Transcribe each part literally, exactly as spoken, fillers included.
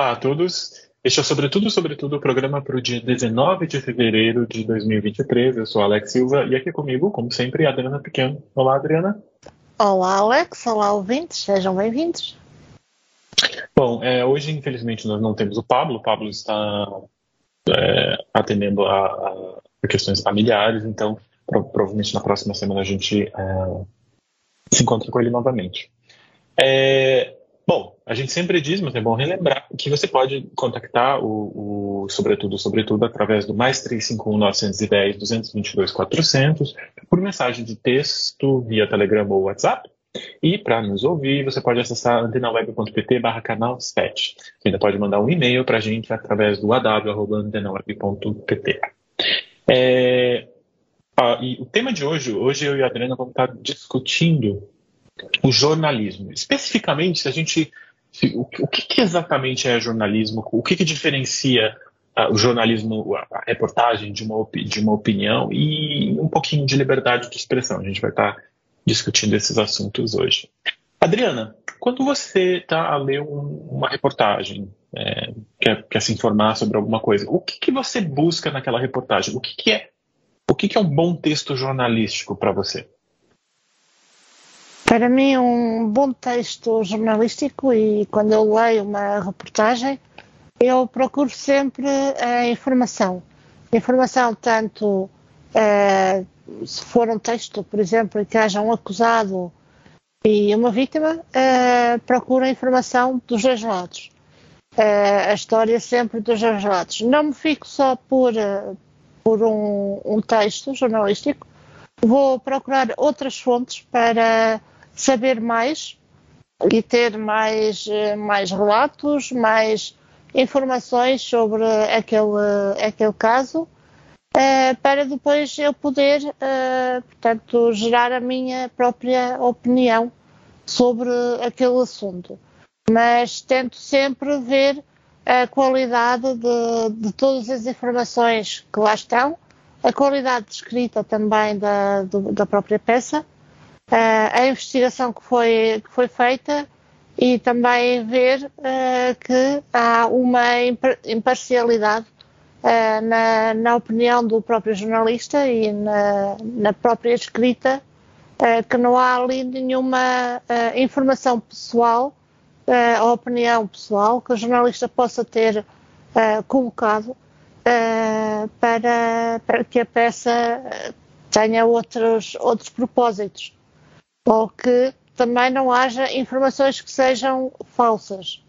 Olá a todos. Este é o Sobretudo, Sobretudo, o programa para o dia dezenove de fevereiro de dois mil e vinte e três. Eu sou Alex Silva e aqui comigo, como sempre, a Adriana Pequeno. Olá, Adriana. Olá, Alex. Olá, ouvintes. Sejam bem-vindos. Bom, é, hoje, infelizmente, nós não temos o Pablo. O Pablo está é, atendendo a, a- a questões familiares, então pro- provavelmente na próxima semana a gente é, se encontra com ele novamente. É, bom, a gente sempre diz, mas é bom relembrar, que você pode contactar o, o Sobretudo, Sobretudo, através do mais três cinco um, nove um zero, dois dois dois, quatrocentos, por mensagem de texto via Telegram ou WhatsApp. E para nos ouvir, você pode acessar antenaweb.pt barra canal sete. Você ainda pode mandar um e-mail para a gente através do a w arroba antenaweb ponto p t. É, ah, e o tema de hoje, hoje eu e a Adriana vamos estar discutindo o jornalismo. Especificamente, se a gente, se- o, o que, que exatamente é jornalismo, o que, que diferencia ah, o jornalismo, a, a reportagem de uma, opi- de uma opinião e um pouquinho de liberdade de expressão. A gente vai estar discutindo esses assuntos hoje. Adriana, quando você está a ler um- uma reportagem, é, quer, quer se informar sobre alguma coisa, o que, que você busca naquela reportagem? O que, que é, o que, que é um bom texto jornalístico para você? Para mim, um bom texto jornalístico, e quando eu leio uma reportagem, eu procuro sempre a informação. Informação tanto, eh, se for um texto, por exemplo, em que haja um acusado e uma vítima, eh, procuro a informação dos dois lados. Eh, a história sempre dos dois lados. Não me fico só por, eh, por um, um texto jornalístico, vou procurar outras fontes para saber mais e ter mais, eh, mais relatos, mais informações sobre aquele, aquele caso, eh, para depois eu poder, eh, portanto, gerar a minha própria opinião sobre aquele assunto. Mas tento sempre ver a qualidade de, de todas as informações que lá estão, a qualidade de escrita também da, do- da própria peça, a investigação que foi, que foi feita e também ver eh, que há uma impar- imparcialidade eh, na, na opinião do próprio jornalista e na, na própria escrita, eh, que não há ali nenhuma eh, informação pessoal, eh, ou opinião pessoal que o jornalista possa ter eh, colocado eh, para, para que a peça eh, tenha outros, outros propósitos, ou que também não haja informações que sejam falsas.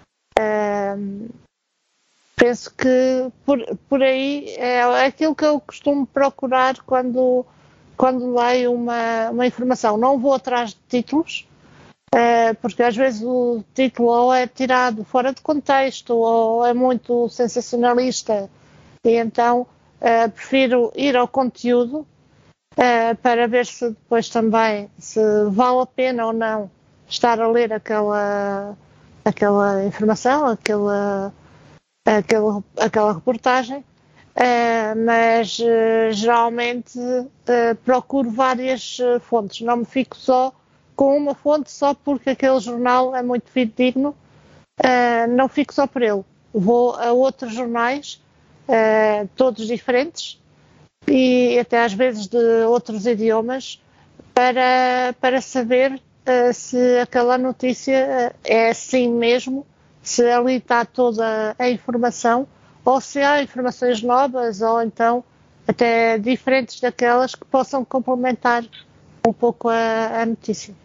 Ahm, penso que por, por aí é aquilo que eu costumo procurar quando, quando leio uma, uma informação. Não vou atrás de títulos, eh, porque às vezes o título ou é tirado fora de contexto ou é muito sensacionalista, e então eh, prefiro ir ao conteúdo, eh, para ver se depois também se vale a pena ou não estar a ler aquela, aquela informação, aquela, aquela, aquela reportagem. Eh, mas eh, geralmente eh, procuro várias eh, fontes, não me fico só com uma fonte só porque aquele jornal é muito fidedigno. Eh, não fico só por ele, vou a outros jornais, eh, todos diferentes, e até às vezes de outros idiomas, para, para saber uh, se aquela notícia uh, é assim mesmo, se ali está toda a informação, ou se há informações novas, ou então até diferentes daquelas que possam complementar um pouco a, a notícia.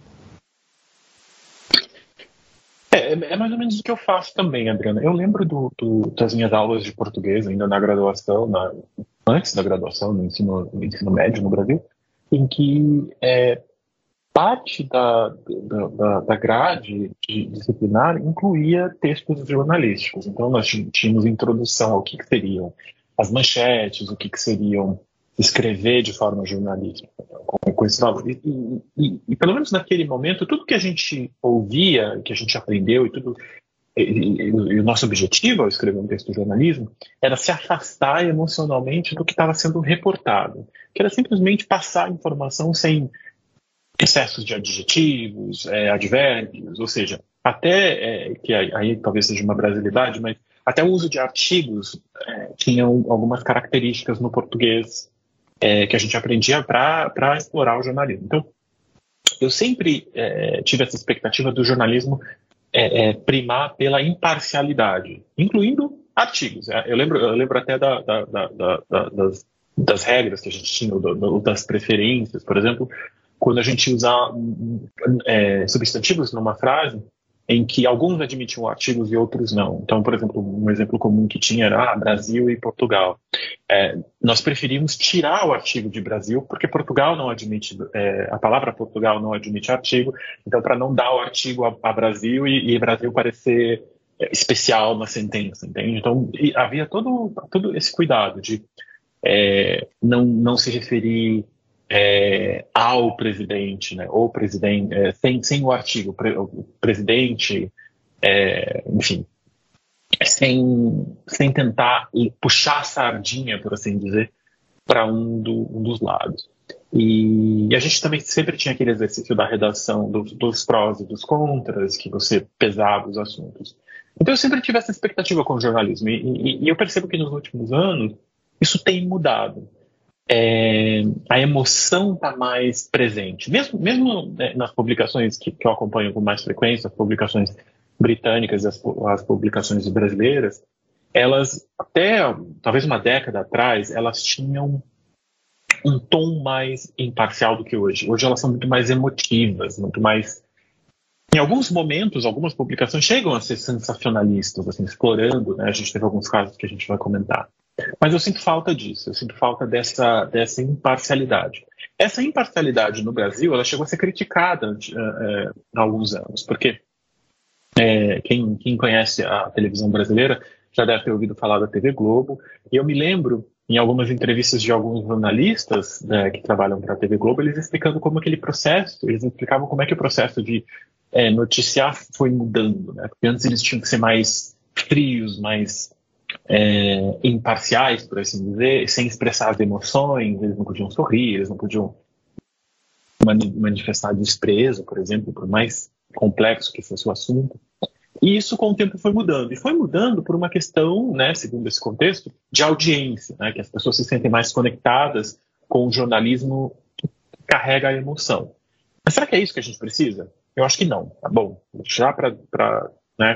É, é mais ou menos o que eu faço também, Adriana. Eu lembro do, do- das minhas aulas de português ainda na graduação, na- antes da graduação, no ensino, no ensino médio no Brasil, em que é, parte da, da, da- da grade de- disciplinar incluía textos jornalísticos. Então, nós tí- tínhamos introdução ao que, que seriam as manchetes, o que, que seriam escrever de forma jornalística, com, com esse valor. E, e- e- e, pelo menos naquele momento, tudo que a gente ouvia, que a gente aprendeu e tudo, e, e- e o nosso objetivo ao escrever um texto de jornalismo era se afastar emocionalmente do que estava sendo reportado, que era simplesmente passar a informação sem excessos de adjetivos, é, advérbios, ou seja, até, é, que aí, aí talvez seja uma brasilidade, mas até o uso de artigos é, tinham algumas características no português é, que a gente aprendia para explorar o jornalismo. Então, eu sempre é, tive essa expectativa do jornalismo é, é, primar pela imparcialidade, incluindo artigos. Eu lembro, eu lembro até da, da, da, da, das, das regras que a gente tinha, do, do, das preferências, por exemplo, quando a gente usar é, substantivos numa frase em que alguns admitiam artigos e outros não. Então, por exemplo, um exemplo comum que tinha era ah, Brasil e Portugal. É, nós preferimos tirar o artigo de Brasil porque Portugal não admite, é, a palavra Portugal não admite artigo, então para não dar o artigo a, a Brasil e, e Brasil parecer especial na sentença, entende? Então, havia todo, todo esse cuidado de é, não, não se referir É, ao presidente, né, ou presidente, é, sem, sem o artigo, pre, o presidente, é, enfim, sem, sem tentar puxar a sardinha, por assim dizer, para um, do, um dos lados. E, e a gente também sempre tinha aquele exercício da redação dos, dos prós e dos contras, que você pesava os assuntos. Então eu sempre tive essa expectativa com o jornalismo, e, e, e eu percebo que nos últimos anos isso tem mudado. É, a emoção está mais presente. Mesmo, mesmo né, nas publicações que, que eu acompanho com mais frequência, as publicações britânicas e as, as publicações brasileiras, elas, até talvez uma década atrás, elas tinham um tom mais imparcial do que hoje. Hoje elas são muito mais emotivas, muito mais... Em alguns momentos, algumas publicações chegam a ser sensacionalistas, assim, explorando, né? A gente teve alguns casos que a gente vai comentar. Mas eu sinto falta disso, eu sinto falta dessa, dessa imparcialidade. Essa imparcialidade no Brasil, ela chegou a ser criticada é, há alguns anos, porque é, quem, quem conhece a televisão brasileira já deve ter ouvido falar da T V Globo, e eu me lembro, em algumas entrevistas de alguns jornalistas né, que trabalham para a T V Globo, eles explicando como aquele processo, eles explicavam como é que o processo de é, noticiar foi mudando, né? Porque antes eles tinham que ser mais frios, mais... É, imparciais, por assim dizer, sem expressar as emoções, eles não podiam sorrir, eles não podiam mani- manifestar desprezo, por exemplo, por mais complexo que fosse o assunto. E isso com o tempo foi mudando. E foi mudando por uma questão, né, segundo esse contexto, de audiência, né, que as pessoas se sentem mais conectadas com o jornalismo que carrega a emoção. Mas será que é isso que a gente precisa? Eu acho que não, tá bom? Já para... Né,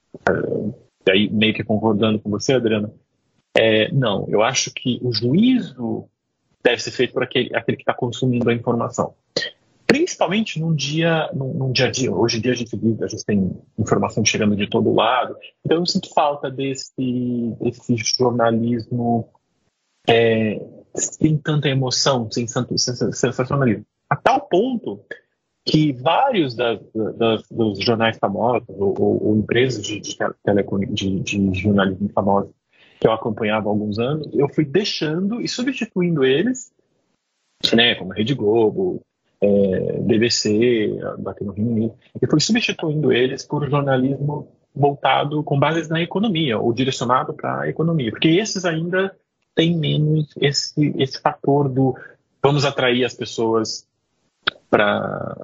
aí meio que concordando com você, Adriana, é, não, eu acho que o juízo deve ser feito por aquele, aquele que está consumindo a informação. Principalmente num dia, num, num dia a dia. Hoje em dia a gente vive, a gente tem informação chegando de todo lado, então eu sinto falta desse, desse jornalismo é, sem tanta emoção, sem tanto sensacionalismo. A tal ponto que vários das, das, dos jornais famosos ou, ou, ou empresas de, de, telecom, de, de jornalismo famosos que eu acompanhava há alguns anos, eu fui deixando e substituindo eles, né, como a Rede Globo, é, B B C, aqui no Reino Unido, eu fui substituindo eles por jornalismo voltado com bases na economia ou direcionado para a economia, porque esses ainda têm menos esse, esse fator do vamos atrair as pessoas para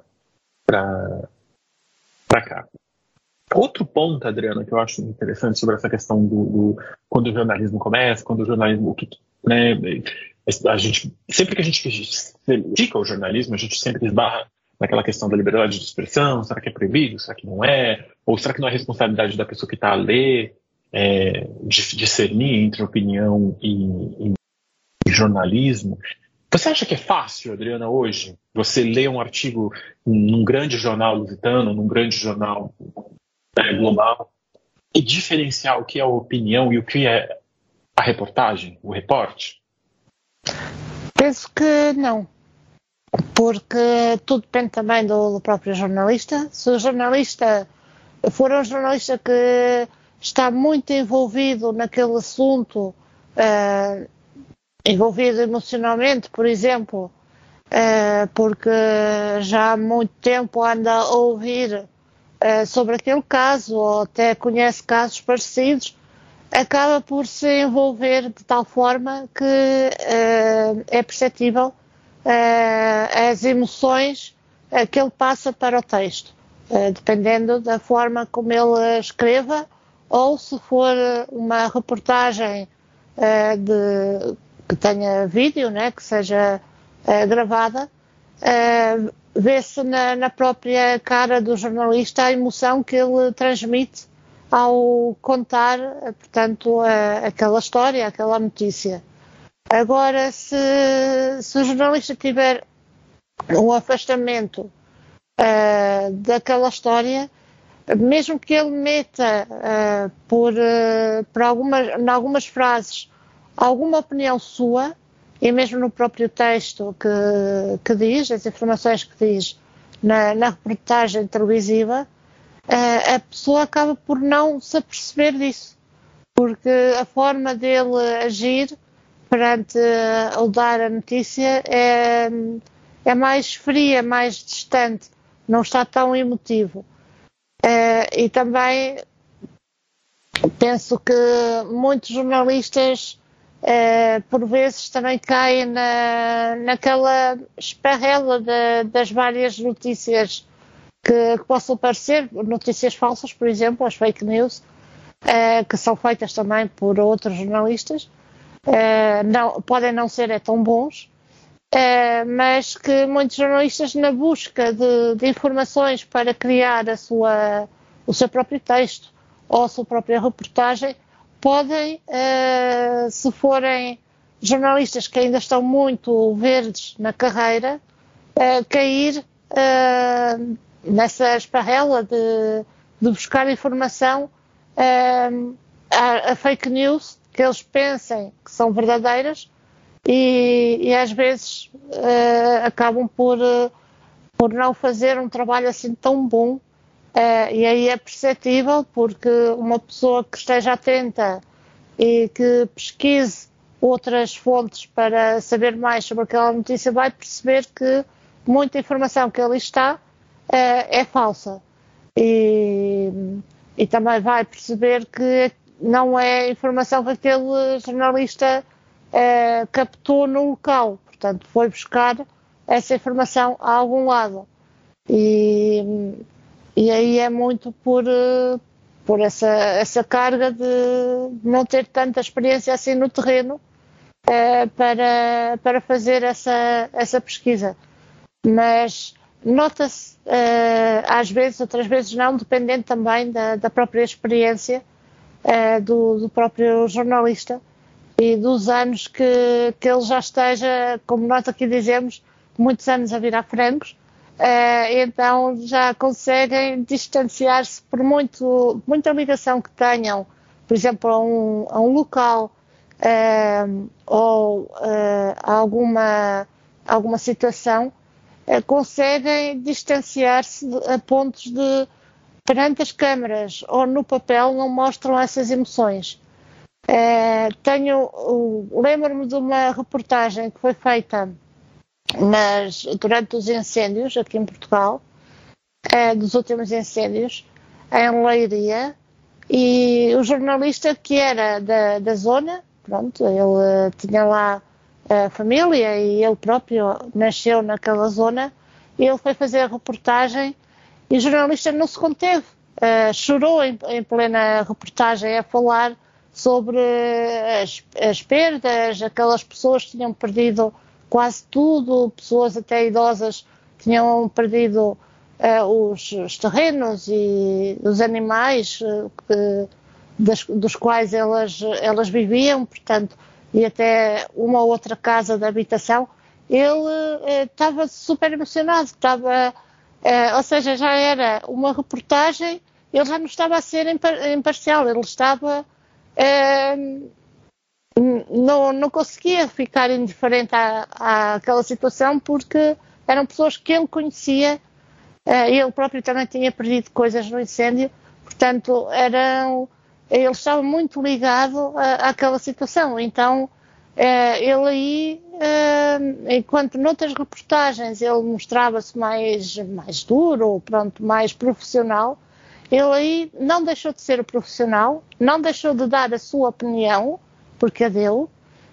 para cá. Outro ponto, Adriana, que eu acho interessante sobre essa questão do, do quando o jornalismo começa, quando o jornalismo, o que, né, a gente, sempre que a gente critica o jornalismo, a gente sempre esbarra naquela questão da liberdade de expressão, será que é proibido, será que não é, ou será que não é responsabilidade da pessoa que está a ler é, de discernir entre opinião e, e, e jornalismo. Você acha que é fácil, Adriana, hoje, você ler um artigo num grande jornal lusitano, num grande jornal né, global, e diferenciar o que é a opinião e o que é a reportagem, o reporte? Penso que não, porque tudo depende também do, do próprio jornalista. Se o jornalista for um jornalista que está muito envolvido naquele assunto, uh, envolvido emocionalmente, por exemplo, uh, porque já há muito tempo anda a ouvir uh, sobre aquele caso, ou até conhece casos parecidos, acaba por se envolver de tal forma que uh, é perceptível uh, as emoções uh, que ele passa para o texto. dependendo da forma como ele escreva, ou se for uma reportagem de, que tenha vídeo, né, que seja gravada, vê-se na, na própria cara do jornalista a emoção que ele transmite ao contar, portanto, a, aquela história, aquela notícia. Agora, se, se o jornalista tiver um afastamento uh, daquela história, mesmo que ele meta uh, por, uh, por algumas, em algumas frases alguma opinião sua, e mesmo no próprio texto que, que diz, as informações que diz na, na reportagem televisiva, uh, a pessoa acaba por não se aperceber disso, porque a forma dele agir perante uh, ao dar a notícia é, é mais fria, mais distante, não está tão emotivo. Uh, e também penso que muitos jornalistas Uh, por vezes também caem na, naquela esparrela de, das várias notícias que, que possam parecer, notícias falsas, por exemplo, as fake news, uh, que são feitas também por outros jornalistas, uh, não, podem não ser é, tão bons, uh, mas que muitos jornalistas, na busca de, de informações para criar a sua, o seu próprio texto ou a sua própria reportagem, podem, uh, se forem jornalistas que ainda estão muito verdes na carreira, uh, cair uh, nessa esparrela de, de buscar informação uh, a, a fake news, que eles pensem que são verdadeiras e, e às vezes uh, acabam por, uh, por não fazer um trabalho assim tão bom. Uh, e aí é perceptível, porque uma pessoa que esteja atenta e que pesquise outras fontes para saber mais sobre aquela notícia vai perceber que muita informação que ali está uh, é falsa. E, e também vai perceber que não é informação que aquele jornalista uh, captou no local, portanto foi buscar essa informação a algum lado. E E aí é muito por, por essa, essa carga de não ter tanta experiência assim no terreno uh, para, para fazer essa, essa pesquisa. Mas nota-se, uh, às vezes, outras vezes não, dependendo também da, da própria experiência uh, do, do próprio jornalista e dos anos que, que ele já esteja, como nós aqui dizemos, muitos anos a virar frangos. Uh, então já conseguem distanciar-se por muito, muita ligação que tenham, por exemplo, a um, a um local uh, ou uh, a alguma, alguma situação, uh, conseguem distanciar-se a pontos de, perante as câmaras ou no papel, não mostram essas emoções. Uh, tenho, uh, lembro-me de uma reportagem que foi feita mas durante os incêndios aqui em Portugal, eh, dos últimos incêndios, em Leiria, e o jornalista que era da, da zona, pronto, ele tinha lá a família e ele próprio nasceu naquela zona, e ele foi fazer a reportagem e o jornalista não se conteve, eh, chorou em, em plena reportagem a falar sobre as, as perdas, aquelas pessoas que tinham perdido quase tudo, pessoas até idosas tinham perdido uh, os, os terrenos e os animais uh, que, das, dos quais elas, elas viviam, portanto, e até uma outra casa de habitação. Ele estava uh, super emocionado, estava, uh, ou seja, já era uma reportagem, ele já não estava a ser impar, imparcial, ele estava... Uh, Não, não conseguia ficar indiferente à, àquela situação porque eram pessoas que ele conhecia, uh, ele próprio também tinha perdido coisas no incêndio, portanto eram, ele estava muito ligado à, àquela situação, então uh, ele aí, uh, enquanto noutras reportagens ele mostrava-se mais, mais duro, pronto, mais profissional, ele aí não deixou de ser profissional, não deixou de dar a sua opinião, porque a dele,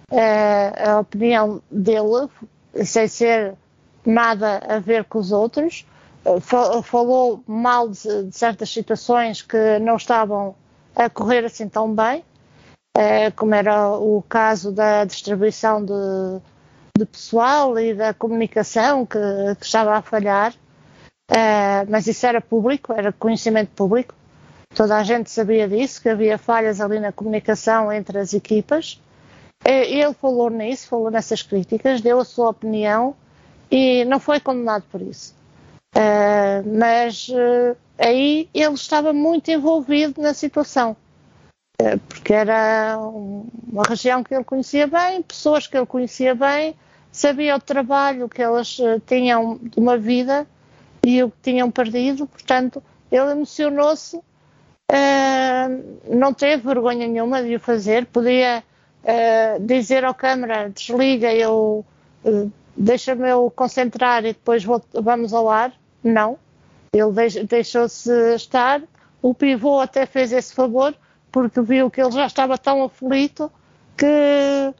a opinião dele, sem ser nada a ver com os outros, falou mal de, de certas situações que não estavam a correr assim tão bem, como era o caso da distribuição de, de pessoal e da comunicação que, que estava a falhar, mas isso era público, era conhecimento público, toda a gente sabia disso, que havia falhas ali na comunicação entre as equipas. Ele falou nisso, falou nessas críticas, deu a sua opinião e não foi condenado por isso. Uh, mas uh, aí ele estava muito envolvido na situação, uh, porque era uma região que ele conhecia bem, pessoas que ele conhecia bem, sabia o trabalho que elas uh, tinham de uma vida e o que tinham perdido, portanto ele emocionou-se, uh, não teve vergonha nenhuma de o fazer, podia uh, dizer ao câmara, desliga, eu uh, deixa-me eu concentrar e depois vou, vamos ao ar. Não, ele deixou-se estar, o pivô até fez esse favor, porque viu que ele já estava tão aflito que,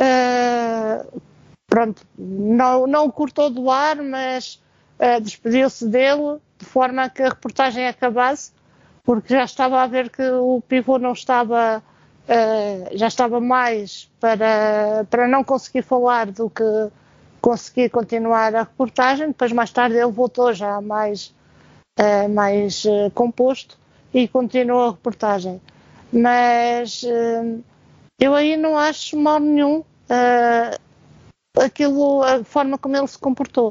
uh, pronto, não, não o cortou do ar, mas uh, despediu-se dele, de forma a que a reportagem acabasse, porque já estava a ver que o pivô não estava, uh, já estava mais para, para não conseguir falar do que consegui continuar a reportagem. Depois mais tarde ele voltou já mais, uh, mais uh, composto e continuou a reportagem. Mas uh, eu aí não acho mal nenhum uh, aquilo, a forma como ele se comportou,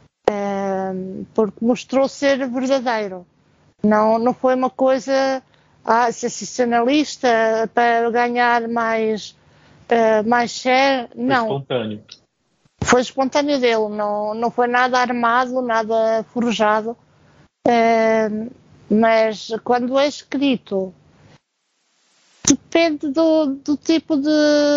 uh, porque mostrou ser verdadeiro. Não, não foi uma coisa ah, sensacionalista para ganhar mais, uh, mais share, não. Foi espontâneo. Foi espontâneo dele, não, não foi nada armado, nada forjado, uh, mas quando é escrito, depende do, do tipo de,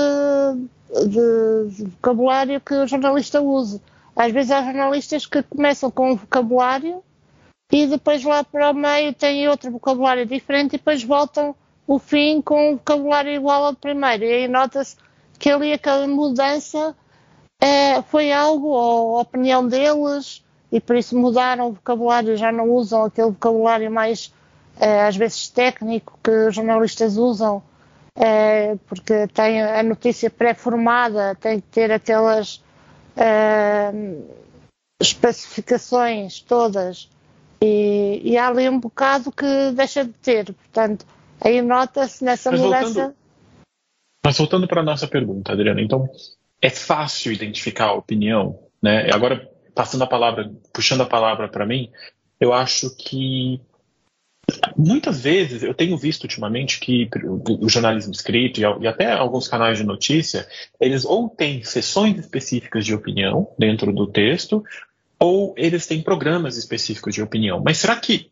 de, de vocabulário que o jornalista use. Às vezes há jornalistas que começam com um vocabulário e depois lá para o meio têm outro vocabulário diferente e depois voltam o fim com um vocabulário igual ao primeiro. E aí nota-se que ali aquela mudança É, foi algo, ou a opinião deles, e por isso mudaram o vocabulário, já não usam aquele vocabulário mais, é, às vezes, técnico que os jornalistas usam, é, porque tem a notícia pré-formada, tem que ter aquelas é, especificações todas, e, e há ali um bocado que deixa de ter, portanto, aí nota-se nessa mas mudança. Voltando, mas voltando para a nossa pergunta, Adriana, então, é fácil identificar a opinião, né? Agora, passando a palavra, puxando a palavra para mim, eu acho que muitas vezes, eu tenho visto ultimamente que o jornalismo escrito e até alguns canais de notícia, eles ou têm sessões específicas de opinião dentro do texto, ou eles têm programas específicos de opinião. Mas será que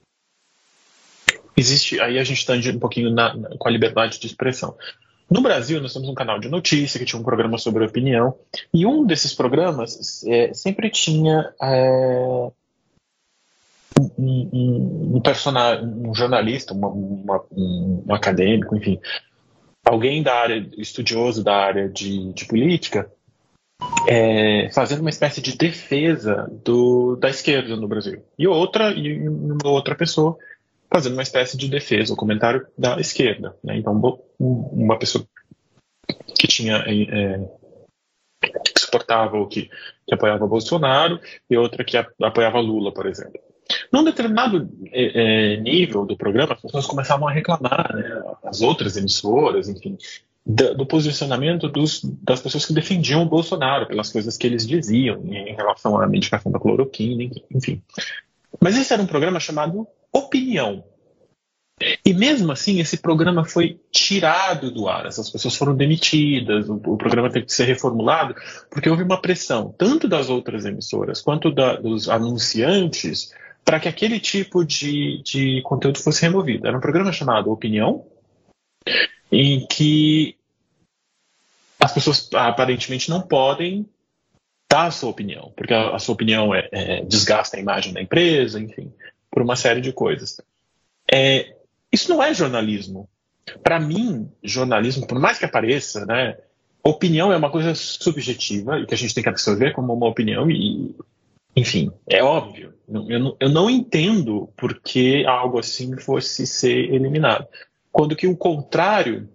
existe, aí a gente está um pouquinho na, com a liberdade de expressão. No Brasil, nós temos um canal de notícia que tinha um programa sobre opinião, e um desses programas é, sempre tinha é, um, um, um, personagem, um jornalista, uma, uma, um, um acadêmico, enfim, alguém da área, estudioso da área de, de política, é, fazendo uma espécie de defesa do, da esquerda no Brasil. E outra, e uma outra pessoa fazendo uma espécie de defesa, o comentário da esquerda, né? Então, uma pessoa que tinha é, que suportava ou que, que apoiava Bolsonaro e outra que a, apoiava Lula, por exemplo. Num determinado é, é, nível do programa, as pessoas começavam a reclamar, né? As outras emissoras, enfim, do, do posicionamento dos, das pessoas que defendiam o Bolsonaro, pelas coisas que eles diziam em relação à medicação da cloroquina, enfim. Mas esse era um programa chamado Opinião. E mesmo assim, esse programa foi tirado do ar. Essas pessoas foram demitidas, o, o programa teve que ser reformulado, porque houve uma pressão, tanto das outras emissoras quanto da, dos anunciantes, para que aquele tipo de, de conteúdo fosse removido. Era um programa chamado Opinião, em que as pessoas aparentemente não podem dar a sua opinião, porque a, a sua opinião é, é, desgasta a imagem da empresa, enfim, por uma série de coisas. É, isso não é jornalismo. Para mim, jornalismo, por mais que apareça, né, opinião é uma coisa subjetiva e que a gente tem que absorver como uma opinião e, enfim, é óbvio. Eu não, eu não entendo por que algo assim fosse ser eliminado. Quando que o contrário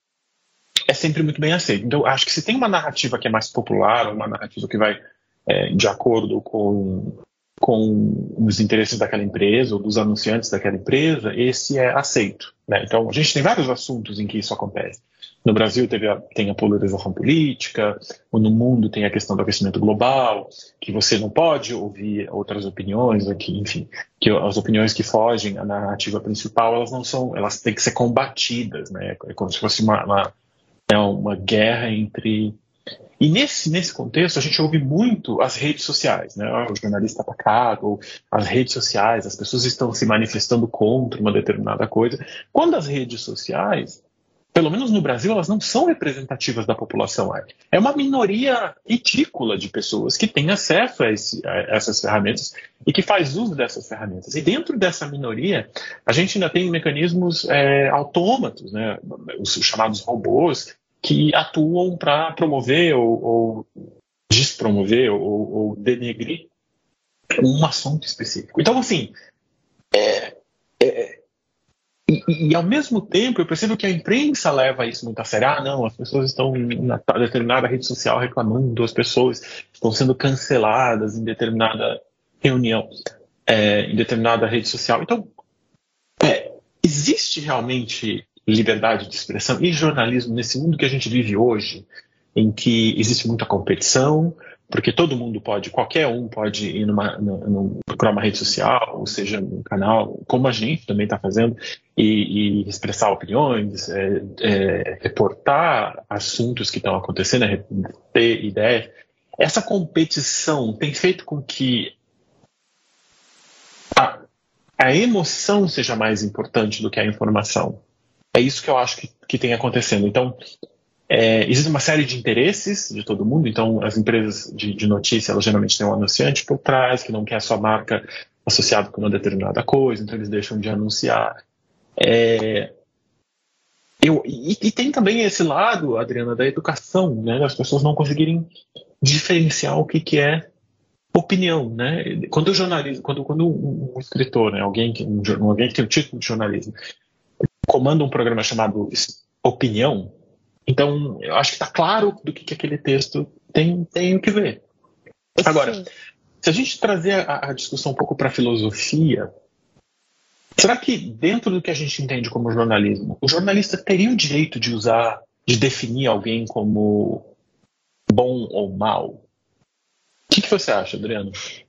é sempre muito bem aceito. Então, acho que se tem uma narrativa que é mais popular, uma narrativa que vai é, de acordo com, com os interesses daquela empresa ou dos anunciantes daquela empresa, esse é aceito, né? Então, a gente tem vários assuntos em que isso acontece. No Brasil teve a, tem a polarização política, ou no mundo tem a questão do aquecimento global, que você não pode ouvir outras opiniões, que, enfim, que as opiniões que fogem à narrativa principal, elas não são, elas têm que ser combatidas, né? É como se fosse uma, uma, é uma guerra entre... E nesse, nesse contexto, a gente ouve muito as redes sociais, né? O jornalista atacado, ou as redes sociais, as pessoas estão se manifestando contra uma determinada coisa. Quando as redes sociais, pelo menos no Brasil, elas não são representativas da população. É uma minoria ridícula de pessoas que têm acesso a, esse, a essas ferramentas e que faz uso dessas ferramentas. E dentro dessa minoria, a gente ainda tem mecanismos é, autômatos, né? Os chamados robôs, que atuam para promover ou, ou despromover ou, ou denegrir um assunto específico. Então, assim, é, é, e, e ao mesmo tempo eu percebo que a imprensa leva isso muito a sério. Ah, não, as pessoas estão na determinada rede social reclamando, as pessoas estão sendo canceladas em determinada reunião, é, em determinada rede social. Então, é, existe realmente liberdade de expressão e jornalismo nesse mundo que a gente vive hoje, em que existe muita competição, porque todo mundo pode, qualquer um pode ir numa, numa, procurar uma rede social, ou seja, um canal, como a gente também está fazendo, e, e expressar opiniões, é, é, reportar assuntos que estão acontecendo, é, ter ideias. Essa competição tem feito com que a, a emoção seja mais importante do que a informação. É isso que eu acho que, que tem acontecendo. Então, é, existe uma série de interesses de todo mundo. Então, as empresas de, de notícia, elas geralmente têm um anunciante por trás, que não quer a sua marca associada com uma determinada coisa, então eles deixam de anunciar. É, eu, e, e tem também esse lado, Adriana, da educação, né? As pessoas não conseguirem diferenciar o que, que é opinião, né? Quando o jornalismo, quando, quando um, um escritor, né? alguém, que, um, alguém que tem o título de jornalismo, comanda um programa chamado Opinião, então eu acho que está claro do que, que aquele texto tem, tem o que ver. Agora, Sim. se a gente trazer a, a discussão um pouco para a filosofia, será que dentro do que a gente entende como jornalismo, o jornalista teria o direito de usar, de definir alguém como bom ou mal? O que, que você acha, Adriano?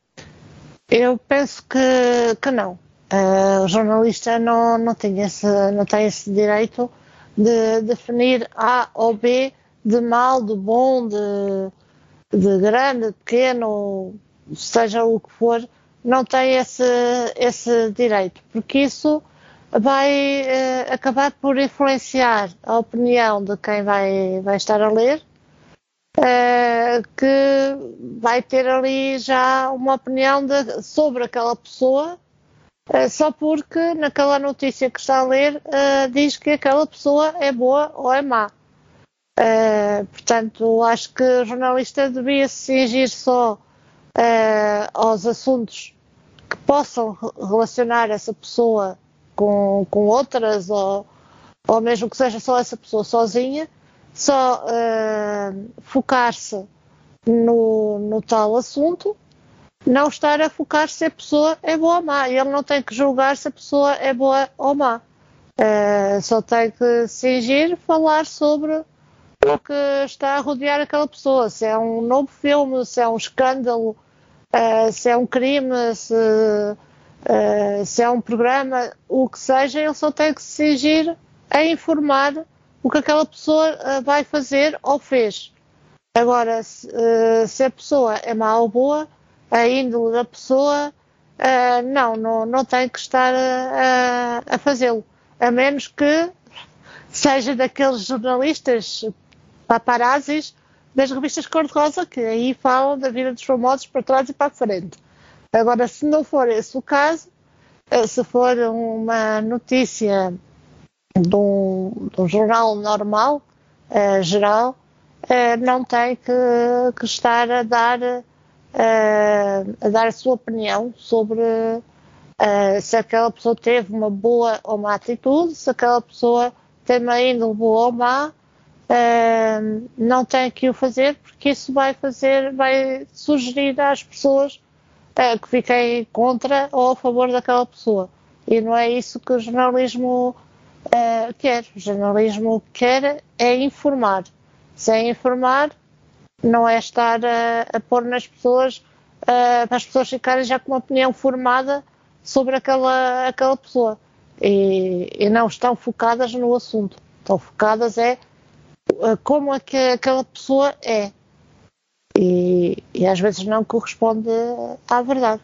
Eu penso que, que não. Uh, o jornalista não, não, tem esse, não tem esse direito de definir A ou B, de mal, de bom, de, de grande, de pequeno, seja o que for, não tem esse, esse direito, porque isso vai uh, acabar por influenciar a opinião de quem vai, vai estar a ler, uh, que vai ter ali já uma opinião de, sobre aquela pessoa, Uh, só porque naquela notícia que está a ler uh, diz que aquela pessoa é boa ou é má. Uh, portanto, acho que o jornalista devia se cingir só uh, aos assuntos que possam relacionar essa pessoa com, com outras, ou, ou mesmo que seja só essa pessoa sozinha, só uh, focar-se no, no tal assunto, não estar a focar se a pessoa é boa ou má. Ele não tem que julgar se a pessoa é boa ou má. Uh, só tem que cingir, falar sobre o que está a rodear aquela pessoa. Se é um novo filme, se é um escândalo, uh, se é um crime, se, uh, se é um programa, o que seja, ele só tem que cingir a informar o que aquela pessoa uh, vai fazer ou fez. Agora, se, uh, se a pessoa é má ou boa, a índole da pessoa, uh, não, não, não tem que estar a, a, a fazê-lo, a menos que seja daqueles jornalistas paparazzis das revistas cor-de-rosa, que aí falam da vida dos famosos para trás e para a frente. Agora, se não for esse o caso, uh, se for uma notícia de um, de um jornal normal, uh, geral, uh, não tem que, que estar a dar uh, a dar a sua opinião sobre uh, se aquela pessoa teve uma boa ou má atitude, se aquela pessoa tem uma índole boa ou má, uh, não tem que o fazer, porque isso vai fazer, vai sugerir às pessoas uh, que fiquem contra ou a favor daquela pessoa. E não é isso que o jornalismo uh, quer. O jornalismo quer é informar. Sem informar, não é estar a, a pôr nas pessoas, uh, para as pessoas ficarem já com uma opinião formada sobre aquela, aquela pessoa. E, e não estão focadas no assunto. Estão focadas é uh, como é que aquela pessoa é. E, e às vezes não corresponde à verdade.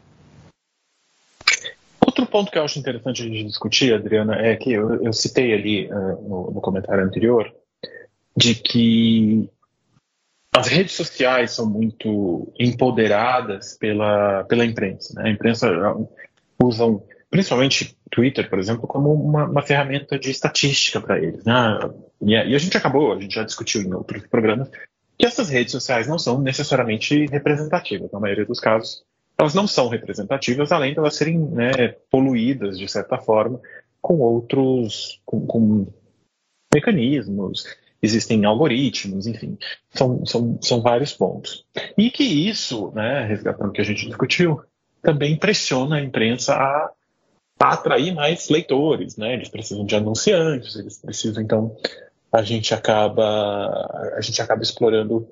Outro ponto que eu acho interessante a gente discutir, Adriana, é que eu, eu citei ali uh, no, no comentário anterior, de que as redes sociais são muito empoderadas pela, pela imprensa, né? A imprensa usam, principalmente Twitter, por exemplo, como uma, uma ferramenta de estatística para eles, né? E a, e a gente acabou, a gente já discutiu em outros programas, que essas redes sociais não são necessariamente representativas. Na maioria dos casos, elas não são representativas, além de elas serem, né, poluídas, de certa forma, com outros, com, com mecanismos. Existem algoritmos, enfim, são, são, são vários pontos. E que isso, né, resgatando o que a gente discutiu, também pressiona a imprensa a, a atrair mais leitores, né? Eles precisam de anunciantes, eles precisam, então, a gente acaba, a gente acaba explorando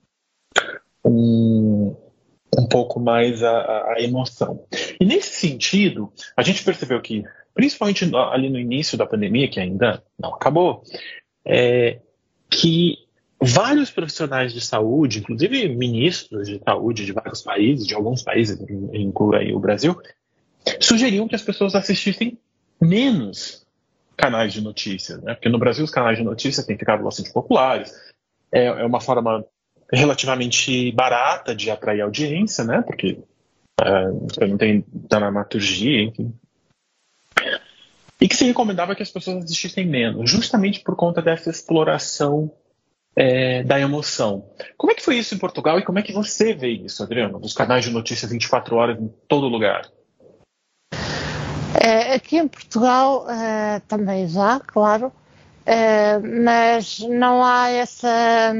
um, um pouco mais a, a emoção. E nesse sentido, a gente percebeu que, principalmente ali no início da pandemia, que ainda não acabou, é, que vários profissionais de saúde, inclusive ministros de saúde de vários países, de alguns países, inclui aí o Brasil, sugeriam que as pessoas assistissem menos canais de notícias, né? Porque no Brasil os canais de notícias têm ficado bastante populares, é, é uma forma relativamente barata de atrair audiência, né? Porque é, você não tem dramaturgia, enfim. E que se recomendava que as pessoas assistissem menos, justamente por conta dessa exploração é, da emoção. Como é que foi isso em Portugal e como é que você vê isso, Adriano? Os canais de notícias vinte e quatro horas em todo lugar. É, aqui em Portugal é, também já, claro, é, mas não há essa...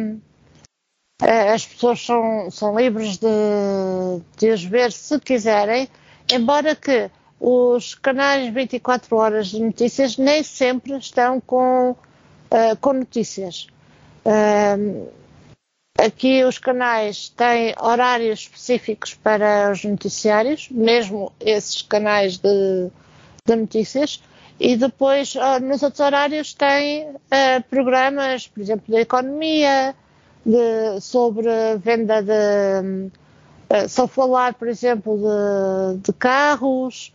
É, as pessoas são, são livres de, de os ver se quiserem, embora que os canais vinte e quatro horas de notícias nem sempre estão com, uh, com notícias. Uh, aqui os canais têm horários específicos para os noticiários, mesmo esses canais de, de notícias, e depois uh, nos outros horários têm uh, programas, por exemplo, de economia, de, sobre venda de... Uh, só falar, por exemplo, de, de carros,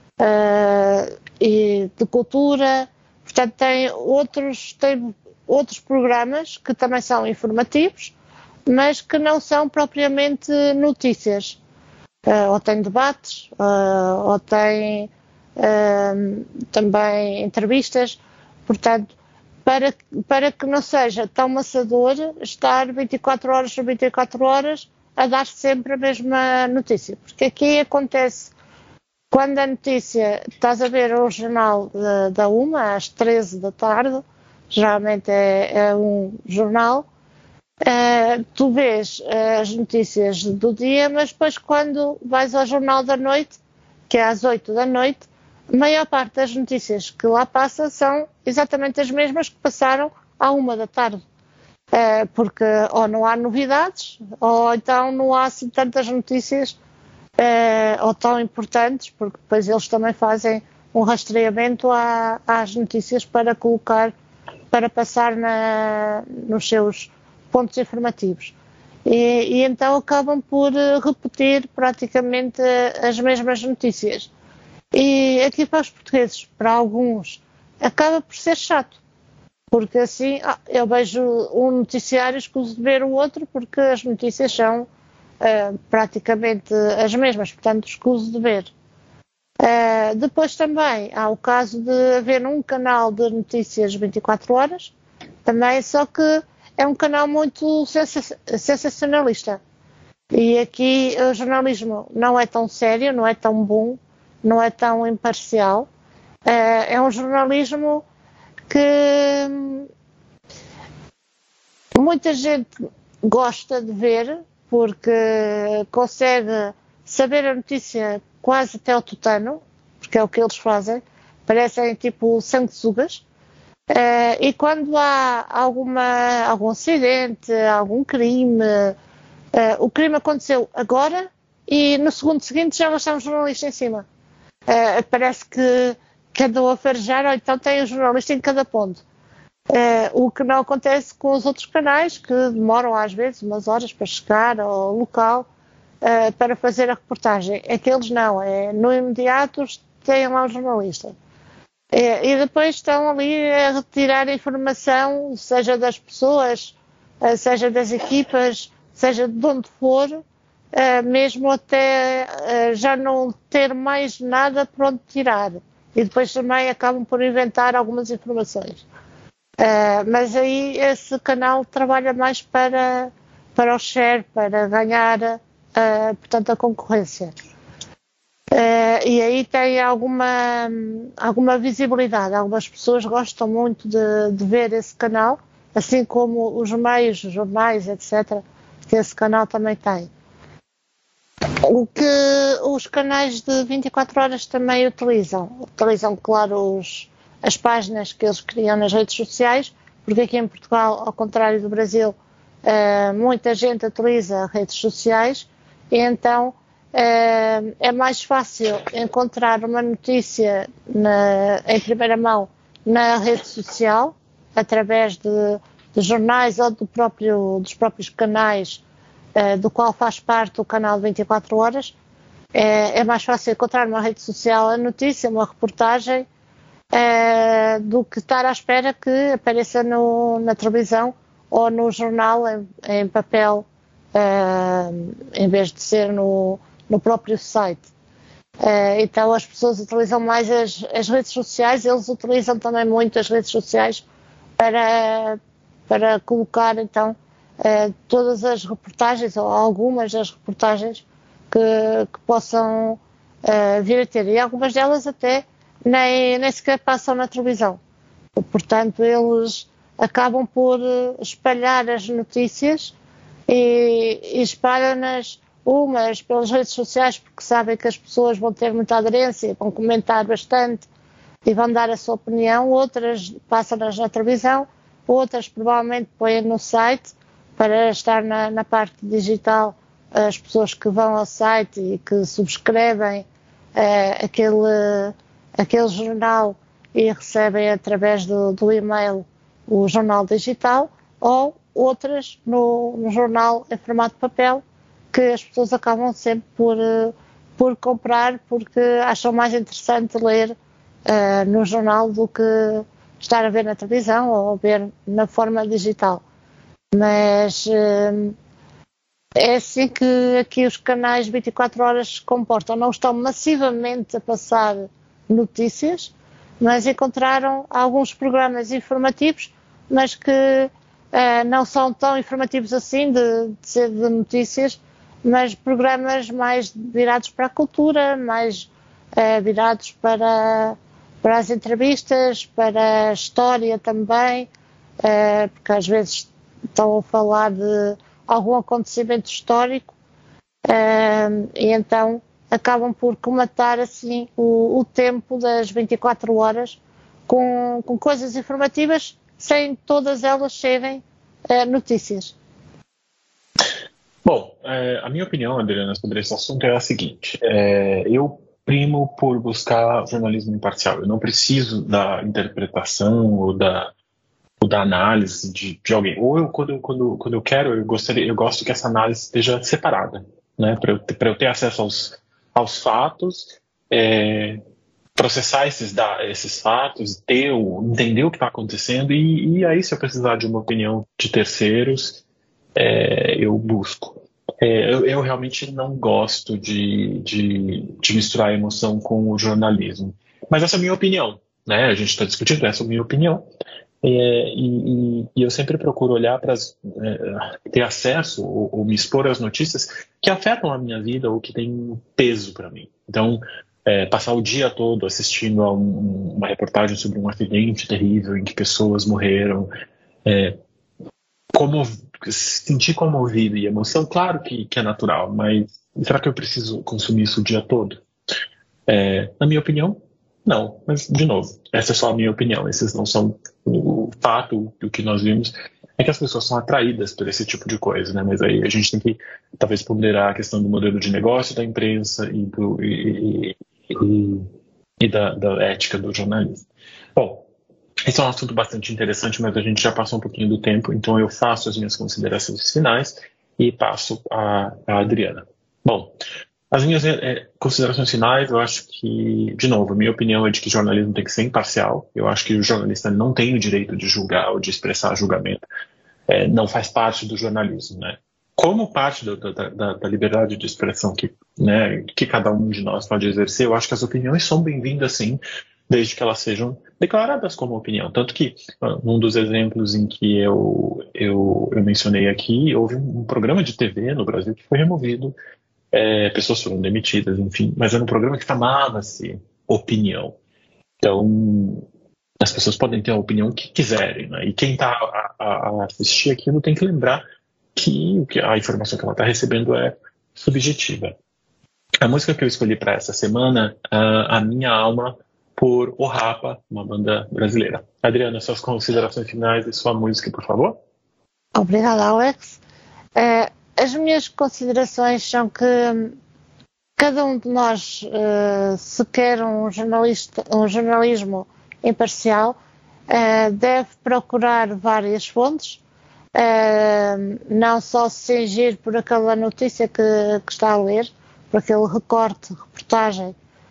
Uh, e de cultura, portanto tem outros, tem outros programas que também são informativos, mas que não são propriamente notícias, uh, ou tem debates, uh, ou tem uh, também entrevistas, portanto, para, para que não seja tão maçador estar vinte e quatro horas sobre vinte e quatro horas a dar sempre a mesma notícia, porque aqui acontece. Quando a notícia, estás a ver o jornal da, da uma, às treze da tarde, geralmente é, é um jornal, uh, tu vês uh, as notícias do dia, mas depois quando vais ao jornal da noite, que é às oito da noite, a maior parte das notícias que lá passa são exatamente as mesmas que passaram à uma da tarde. Uh, porque ou não há novidades, ou então não há assim tantas notícias Uh, ou tão importantes, porque depois eles também fazem um rastreamento à, às notícias para colocar, para passar na, nos seus pontos informativos. E, e então acabam por repetir praticamente as mesmas notícias. E aqui para os portugueses, para alguns, acaba por ser chato, porque assim ah, eu vejo um noticiário, escuso de ver o outro, porque as notícias são Uh, praticamente as mesmas, portanto escuso de ver. Uh, depois também há o caso de haver um canal de notícias vinte e quatro horas, também, só que é um canal muito sensa- sensacionalista. E aqui o jornalismo não é tão sério, não é tão bom, não é tão imparcial. É um jornalismo que muita gente gosta de ver, porque consegue saber a notícia quase até ao tutano, porque é o que eles fazem, parecem tipo sanguessugas. Uh, e quando há alguma, algum acidente, algum crime, uh, o crime aconteceu agora e no segundo seguinte já está um jornalista em cima. Uh, parece que, que andam a farejar, ou então tem um jornalista em cada ponto. Uh, o que não acontece com os outros canais, que demoram às vezes umas horas para chegar ao local uh, para fazer a reportagem. Aqueles não, é no imediato têm lá um jornalista. É, e depois estão ali a retirar informação, seja das pessoas, seja das equipas, seja de onde for, mesmo até já não ter mais nada para onde tirar. E depois também acabam por inventar algumas informações. Mas aí esse canal trabalha mais para, para o share, para ganhar, portanto, a concorrência. Uh, e aí tem alguma, alguma visibilidade. Algumas pessoas gostam muito de, de ver esse canal, assim como os meios, os jornais, etcétera, que esse canal também tem. O que os canais de vinte e quatro horas também utilizam. Utilizam, claro, os, as páginas que eles criam nas redes sociais, porque aqui em Portugal, ao contrário do Brasil, uh, muita gente utiliza redes sociais, e então é mais fácil encontrar uma notícia na, em primeira mão na rede social, através de, de jornais ou do próprio, dos próprios canais uh, do qual faz parte o canal vinte e quatro horas. É, é mais fácil encontrar numa rede social a notícia, uma reportagem, uh, do que estar à espera que apareça no, na televisão ou no jornal em, em papel, uh, em vez de ser no no próprio site. Uh, então as pessoas utilizam mais as, as redes sociais, eles utilizam também muito as redes sociais para, para colocar então uh, todas as reportagens, ou algumas das reportagens que, que possam uh, vir a ter. E algumas delas até nem, nem sequer passam na televisão. Portanto, eles acabam por espalhar as notícias e, e espalham-nas umas pelas redes sociais, porque sabem que as pessoas vão ter muita aderência, vão comentar bastante e vão dar a sua opinião. Outras passam-nas na televisão, outras provavelmente põem no site para estar na, na parte digital. As pessoas que vão ao site e que subscrevem uh, aquele, aquele jornal e recebem através do, do e-mail o jornal digital, ou outras no, no jornal em formato de papel, que as pessoas acabam sempre por, por comprar, porque acham mais interessante ler uh, no jornal do que estar a ver na televisão ou ver na forma digital. Mas uh, é assim que aqui os canais vinte e quatro horas se comportam. Não estão massivamente a passar notícias, mas encontraram alguns programas informativos, mas que uh, não são tão informativos assim de, de ser de notícias, mas programas mais virados para a cultura, mais uh, virados para, para as entrevistas, para a história também, uh, porque às vezes estão a falar de algum acontecimento histórico, uh, e então acabam por comatar assim o, o tempo das vinte e quatro horas com, com coisas informativas, sem todas elas serem uh, notícias. Bom, é, a minha opinião, Adriana, sobre esse assunto é a seguinte. É, eu primo por buscar jornalismo imparcial. Eu não preciso da interpretação ou da, ou da análise de, de alguém. Ou eu, quando, quando, quando eu quero, eu, gostaria, eu gosto que essa análise esteja separada, né? Para eu, para eu ter acesso aos, aos fatos, é, processar esses, da, esses fatos, ter o, entender o que está acontecendo e, e aí, se eu precisar de uma opinião de terceiros, É, eu busco. É, eu, eu realmente não gosto de, de, de misturar a emoção com o jornalismo. Mas essa é a minha opinião, né? A gente está discutindo, essa é a minha opinião. É, e, e eu sempre procuro olhar para é, ter acesso ou, ou me expor às notícias que afetam a minha vida ou que têm peso para mim. Então, é, passar o dia todo assistindo a um, uma reportagem sobre um acidente terrível em que pessoas morreram, é, como, sentir comovido e emoção, claro que, que é natural, mas será que eu preciso consumir isso o dia todo? É, na minha opinião, não, mas de novo, essa é só a minha opinião, esses não são o fato, o que nós vimos é que as pessoas são atraídas por esse tipo de coisa, né? Mas aí a gente tem que talvez ponderar a questão do modelo de negócio da imprensa e, do, e, e, e da, da ética do jornalismo. Bom, esse é um assunto bastante interessante, mas a gente já passou um pouquinho do tempo, então eu faço as minhas considerações finais e passo a, a Adriana. Bom, as minhas é, considerações finais, eu acho que, de novo, a minha opinião é de que jornalismo tem que ser imparcial. Eu acho que o jornalista não tem o direito de julgar ou de expressar julgamento. É, não faz parte do jornalismo, né? Como parte do, da, da, da liberdade de expressão que, né, que cada um de nós pode exercer, eu acho que as opiniões são bem-vindas, sim, desde que elas sejam declaradas como opinião. Tanto que, num dos exemplos em que eu, eu, eu mencionei aqui, houve um programa de T V no Brasil que foi removido. É, pessoas foram demitidas, enfim, mas era um programa que chamava-se Opinião. Então, as pessoas podem ter a opinião que quiserem, né? E quem está a, a, a assistir aquilo tem que lembrar que, que a informação que ela está recebendo é subjetiva. A música que eu escolhi para essa semana, uh, A Minha Alma, por O Rapa, uma banda brasileira. Adriana, suas considerações finais e sua música, por favor. Obrigada, Alex. É... As minhas considerações são que cada um de nós, uh, se quer um, jornalista, um jornalismo imparcial, uh, deve procurar várias fontes, uh, não só se cingir por aquela notícia que, que está a ler, por aquele recorte, reportagem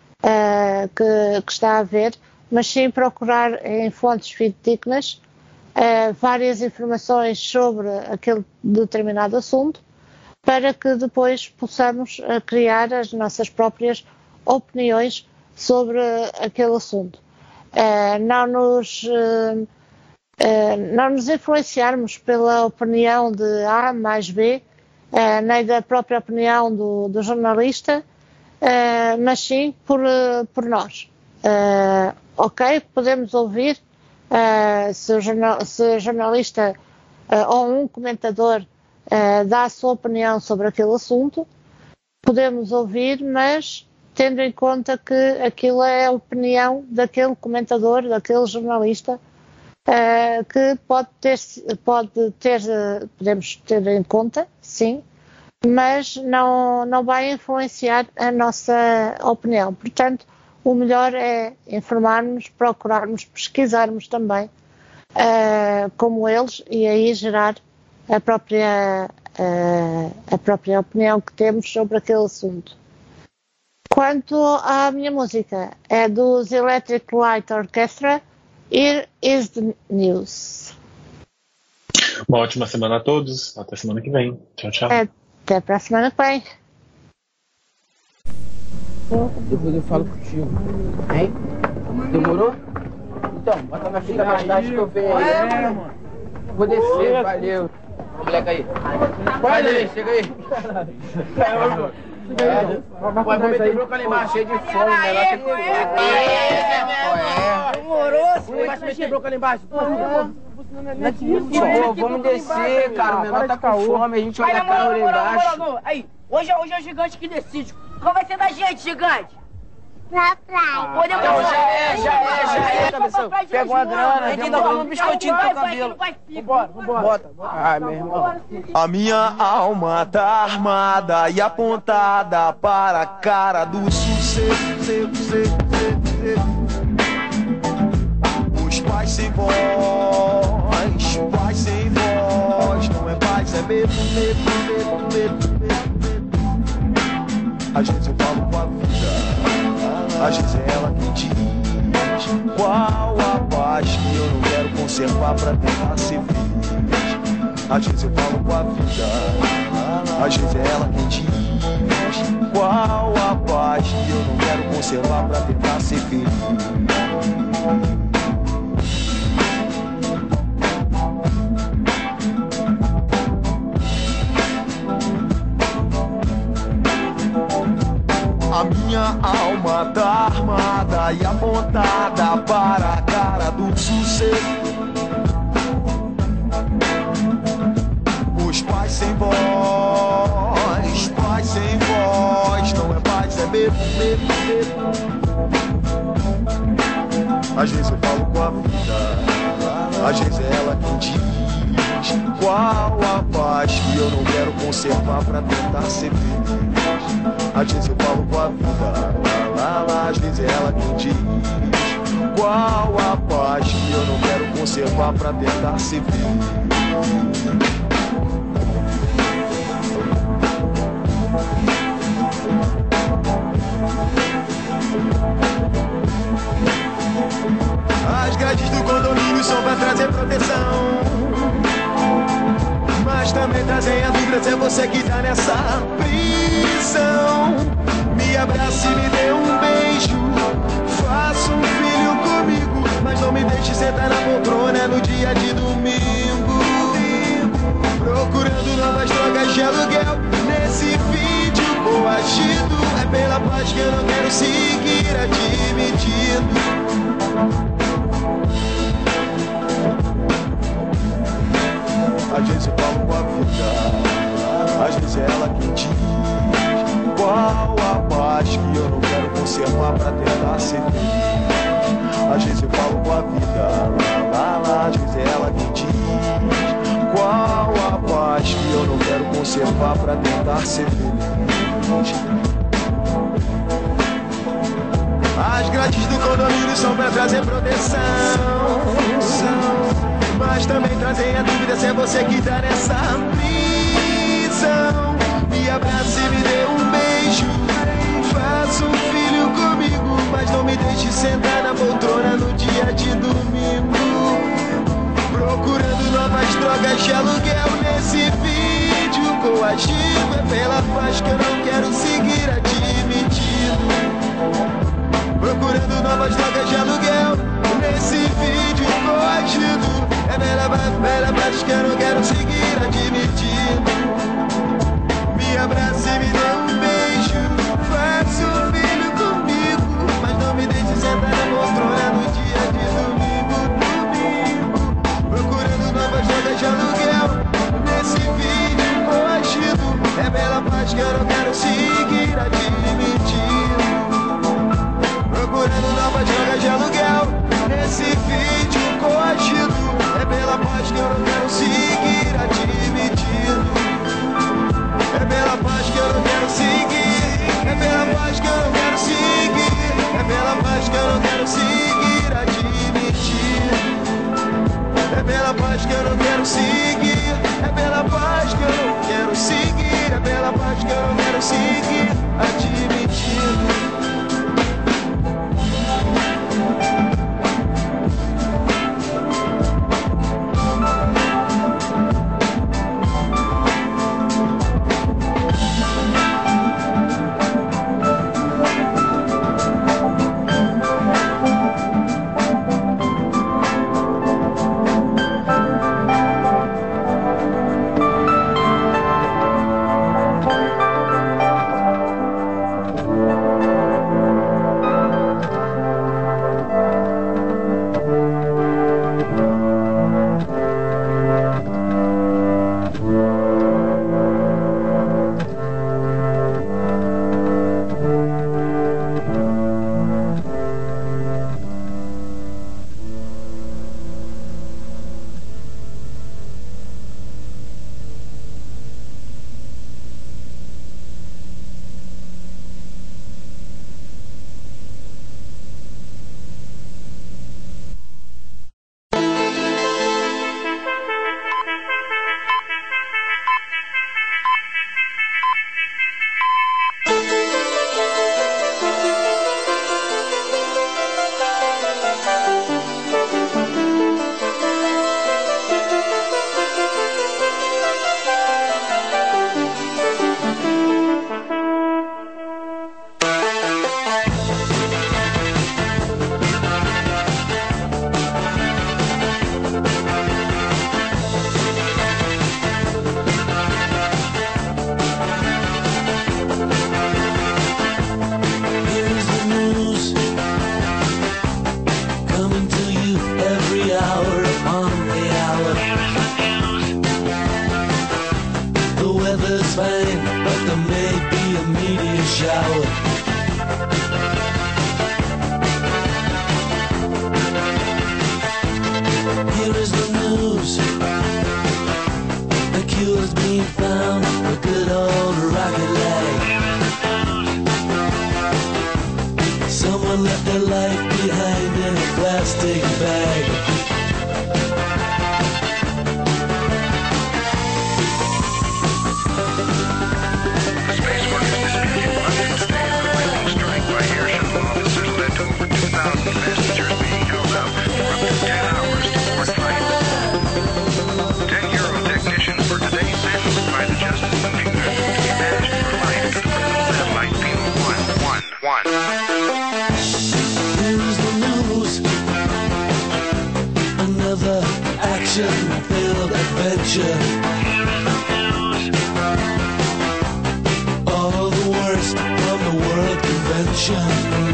uh, que, que está a ver, mas sim procurar em fontes fidedignas uh, várias informações sobre aquele determinado assunto, para que depois possamos uh, criar as nossas próprias opiniões sobre uh, aquele assunto. Uh, não, nos, uh, uh, não nos influenciarmos pela opinião de A mais B, uh, nem da própria opinião do, do jornalista, uh, mas sim por, uh, por nós. Uh, ok, podemos ouvir uh, se, o jornal, se o jornalista uh, ou um comentador Uh, dá a sua opinião sobre aquele assunto, podemos ouvir, mas tendo em conta que aquilo é a opinião daquele comentador, daquele jornalista, uh, que pode ter, pode ter, uh, podemos ter em conta, sim, mas não, não vai influenciar a nossa opinião. Portanto, o melhor é informarmos, procurarmos, pesquisarmos também, uh, como eles, e aí gerar a própria, a, a própria opinião que temos sobre aquele assunto. Quanto à minha música, é dos Electric Light Orchestra, Here is the News. Uma ótima semana a todos, até semana que vem. Tchau, tchau. Até para a semana que vem. Depois eu falo contigo. Hein? Demorou? Então, bota na fita mais tarde que eu venho aí. É, mano. Vou descer, valeu. Moleque aí. Vai, Lê, chega aí. Vai, vou meter bronca ali embaixo, cheio de fome, né? Lá tem que é. Demorou, você vai meter bronca ali embaixo. Pô, vamos descer, cara. O menor tá com fome, a gente olha a cara lá embaixo. Aí, hoje, hoje é o gigante que decide. Qual vai ser da gente, gigante? Na praia. Podemos Não, já é, já é, já é, cabeção. Pega uma grana, a gente ainda come um biscoitinho pro cabelo. Vambora, vambora. Bota, bota. Ai, meu irmão. A minha alma tá armada e apontada para a cara do sucesso. Seco, seco, seco, seco. Os pais sem voz, pais sem voz. Não é paz, é medo, medo, medo, medo, medo. Às vezes eu falo com a vida, às vezes é ela quem diz qual a paz que eu não quero conservar pra tentar ser feliz. Às vezes eu falo com a vida, às vezes é ela quem diz qual a paz que eu não quero conservar pra tentar ser feliz. alma tá armada e apontada para a cara do sucesso. Os pais sem voz, pais sem voz, não é paz, é medo, medo, medo. Às vezes eu falo com a vida, às vezes é ela quem diz qual a paz que eu não quero conservar pra tentar ser feliz. Às vezes eu falo com a vida, lá, lá, lá, às vezes é ela quem diz qual a paz que eu não quero conservar pra tentar ser feliz. As grades do condomínio são pra trazer proteção, mas também trazem a dúvida se é você que tá nessa prisão. Me abrace e me dê um beijo, faça um filho comigo, mas não me deixe sentar na poltrona no dia de domingo, procurando novas drogas de aluguel nesse vídeo coagido. É pela paz que eu não quero seguir admitindo. Às vezes eu falo com a vida, às vezes é ela quem diz qual a paz que eu não quero conservar pra tentar ser feliz. Às vezes eu falo com a vida, lá, lá, lá, às vezes é ela quem diz qual a paz que eu não quero conservar pra tentar ser feliz. As grades do condomínio são pra trazer proteção, mas também trazem a dúvida se é você que tá nessa prisão. Me abrace e me dê um beijo, faça um filho comigo, mas não me deixe sentar na poltrona no dia de domingo, procurando novas drogas de aluguel nesse vídeo coagido. É pela paz que eu não quero seguir admitindo, procurando novas drogas de aluguel nesse vídeo coagido. É pela paz, pela paz que eu não quero seguir admitindo. Me abrace e me dê um beijo, faça um filho comigo, mas não me deixe sentar na poltrona no dia de domingo, domingo, procurando novas drogas de aluguel nesse vídeo coagido. É pela paz que eu não quero seguir admitindo, procurando novas drogas de aluguel nesse vídeo coagido. É pela paz que eu não quero seguir admitindo, é pela paz que eu não quero seguir, é pela paz que eu não quero seguir, é pela paz que eu não quero seguir admitindo, é pela paz que eu não quero seguir, é pela paz que eu não quero seguir, é pela paz que eu não quero seguir admitindo. weather's fine, but there may be a meteor shower. Here is the news. The cure's been found for good old rocket lag. Someone left their life behind in a plastic bag. Action-filled adventure. All the worst from the World Convention.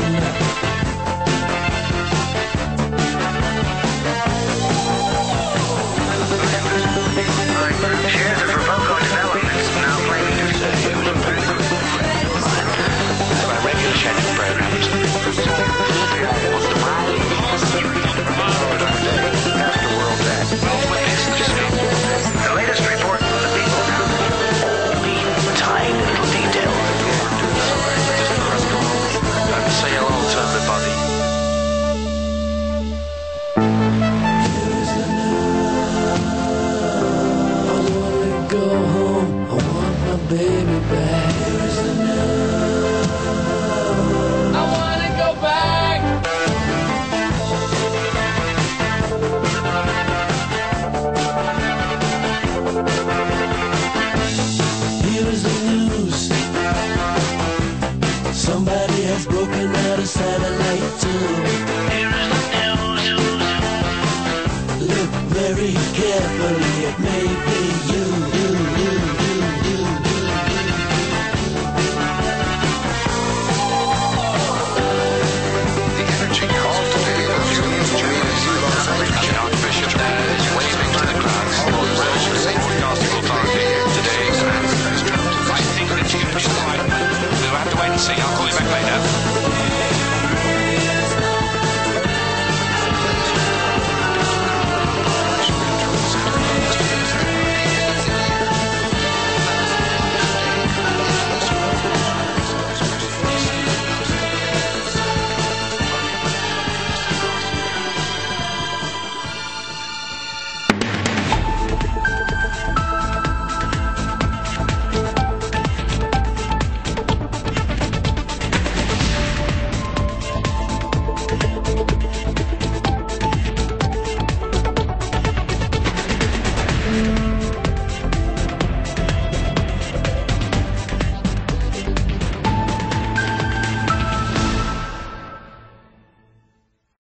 Shares of Roboco Developments now claiming to say it was a very good my regular scheduled programs. The latest report from the people now. Lean, tiny little detail. And say hello to everybody. I wanna go home, I want my baby back. Here's the news. I wanna go back. Here's the news. Somebody has broken out a satellite tube. Here is the news. Look very carefully, it may be you, you, you, you, you, you, you. The energy call today was Julius Julius John Bishop is waving to the clouds. Broadcasting authority today. I think that you just like we'll have to wait and see.